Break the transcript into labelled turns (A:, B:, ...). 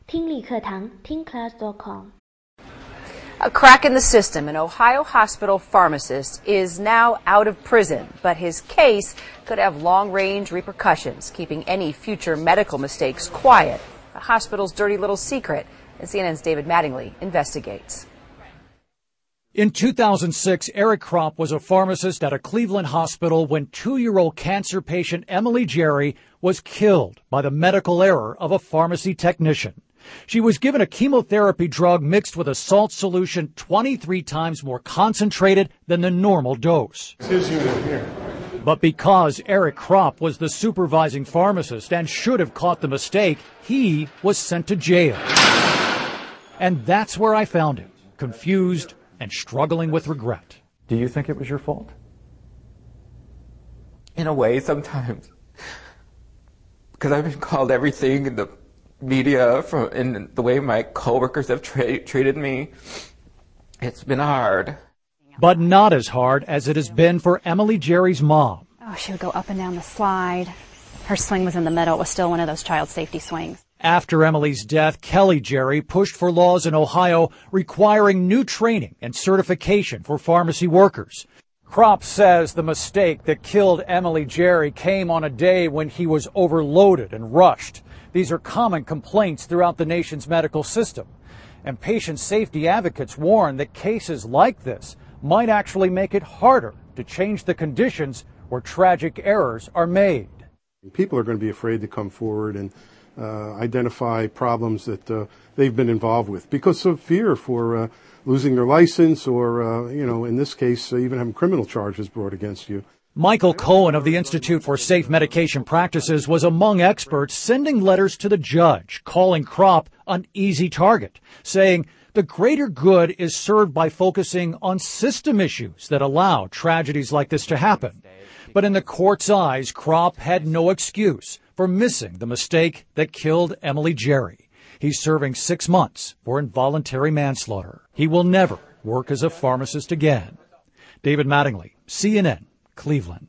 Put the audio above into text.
A: 听力课堂听 class.com。
B: A crack in the system. An Ohio hospital pharmacist is now out of prison, but his case could have long-range repercussions, keeping any future medical mistakes quiet. The hospital's dirty little secret, as CNN's David Mattingly investigates.
C: In 2006, Eric Kropp was a pharmacist at a Cleveland hospital when 2-year-old cancer patient Emily Jerry was killed by the medical error of a pharmacy technician. She was given a chemotherapy drug mixed with a salt solution 23 times more concentrated than the normal dose.
D: It's his unit here.
C: But because Eric Kropp was the supervising pharmacist and should have caught the mistake, he was sent to jail. And that's where I found him, confused and struggling with regret.
E: Do you think it was your fault?
F: In a way, sometimes. Because I've been called everything in the media and the way my coworkers have treated me. It's been hard.
C: But not as hard as it has been for Emily Jerry's mom.
G: Oh, she would go up and down the slide. Her swing was in the middle. It was still one of those child safety swings.
C: After Emily's death, Kelly Jerry pushed for laws in Ohio requiring new training and certification for pharmacy workers. Kropp says the mistake that killed Emily Jerry came on a day when he was overloaded and rushed. These are common complaints throughout the nation's medical system. And patient safety advocates warn that cases like this might actually make it harder to change the conditions where tragic errors are made.
D: People are going to be afraid to come forward and identify problems that they've been involved with because of fear for losing their license or, in this case, even having criminal charges brought against you.
C: Michael Cohen of the Institute for Safe Medication Practices was among experts sending letters to the judge, calling Kropp an easy target, saying the greater good is served by focusing on system issues that allow tragedies like this to happen. But in the court's eyes, Kropp had no excuse for missing the mistake that killed Emily Jerry. He's serving 6 months for involuntary manslaughter. He will never work as a pharmacist again. David Mattingly, CNN, Cleveland.